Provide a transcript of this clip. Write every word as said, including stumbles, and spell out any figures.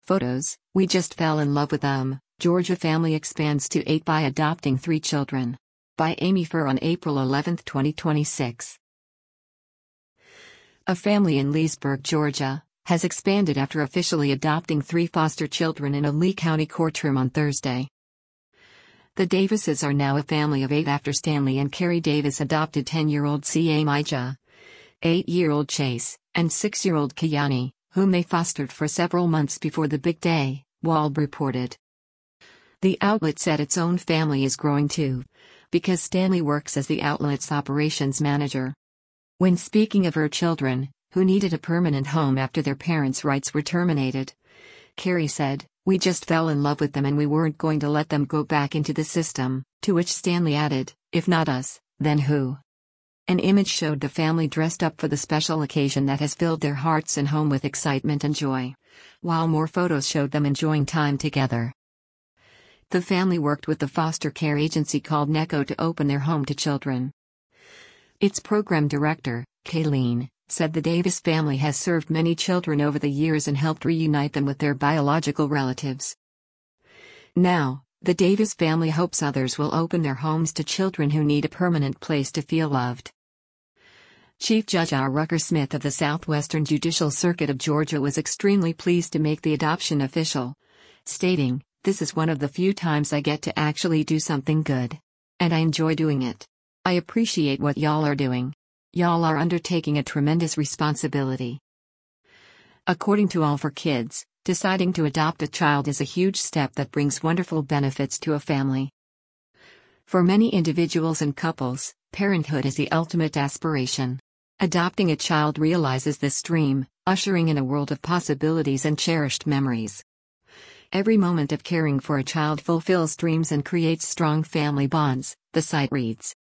Photos, we just fell in love with them. Georgia family expands to eight by adopting three children. By Amy Furr on April eleventh, twenty twenty-six. A family in Leesburg, Georgia, has expanded after officially adopting three foster children in a Lee County courtroom on Thursday. The Davises are now a family of eight after Stanley and Carrie Davis adopted ten-year-old C A Mija, eight-year-old Chase, and six-year-old Kayani, whom they fostered for several months before the big day, Walb reported. The outlet said its own family is growing too, because Stanley works as the outlet's operations manager. When speaking of her children, who needed a permanent home after their parents' rights were terminated, Carrie said, "We just fell in love with them and we weren't going to let them go back into the system," to which Stanley added, "If not us, then who?" An image showed the family dressed up for the special occasion that has filled their hearts and home with excitement and joy, while more photos showed them enjoying time together. The family worked with the foster care agency called NECO to open their home to children. Its program director, Kayleen, said the Davis family has served many children over the years and helped reunite them with their biological relatives. Now, the Davis family hopes others will open their homes to children who need a permanent place to feel loved. Chief Judge R. Rucker Smith of the Southwestern Judicial Circuit of Georgia was extremely pleased to make the adoption official, stating, "This is one of the few times I get to actually do something good. And I enjoy doing it. I appreciate what y'all are doing. Y'all are undertaking a tremendous responsibility." According to All for Kids, deciding to adopt a child is a huge step that brings wonderful benefits to a family. For many individuals and couples, parenthood is the ultimate aspiration. Adopting a child realizes this dream, ushering in a world of possibilities and cherished memories. Every moment of caring for a child fulfills dreams and creates strong family bonds, the site reads.